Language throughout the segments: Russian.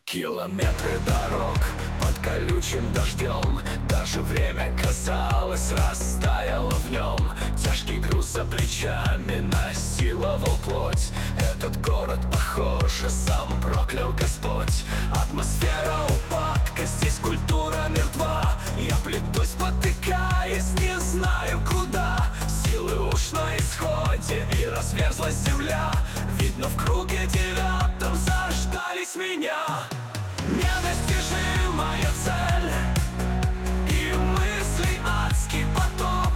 Километры дорог под колючим дождем, даже время, казалось, растаяло в нем. Тяжкий груз за плечами насиловал плоть. Этот город, похоже, сам проклял Господь. Атмосфера упадка, здесь культура мертва. Я плетусь, спотыкаясь, не знаю куда. Силы уж на исходе, и разверзлась земля. Видно, в круге девятом заждались меня. Недостижимая цель и мыслей адский поток.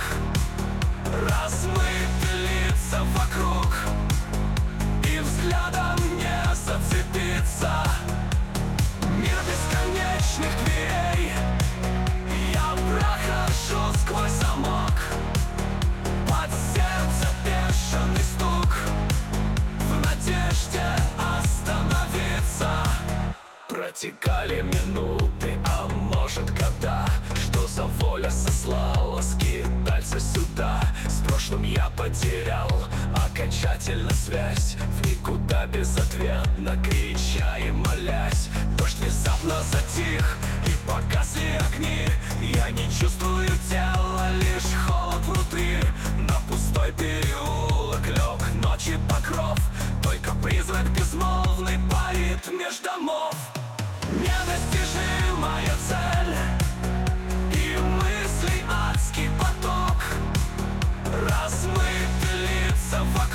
Размыты лица вокруг, и взглядом не зацепиться. Мир бесконечных дверей, я прохожу сквозь замок. Под сердце бешеный стук, в надежде остановиться. Протекали минуты, а может года. Что за воля сослала скитальца сюда? С прошлым я потерял окончательно связь. В никуда безответно крича и молясь. Дождь внезапно затих, и погасли огни. Я не чувствую тела, лишь холод внутри. На пустой переулок лег ночи покров. Только призрак безмолвный парит меж домов. Недостижимая цель и мыслей адский поток. Размыты лица вокруг,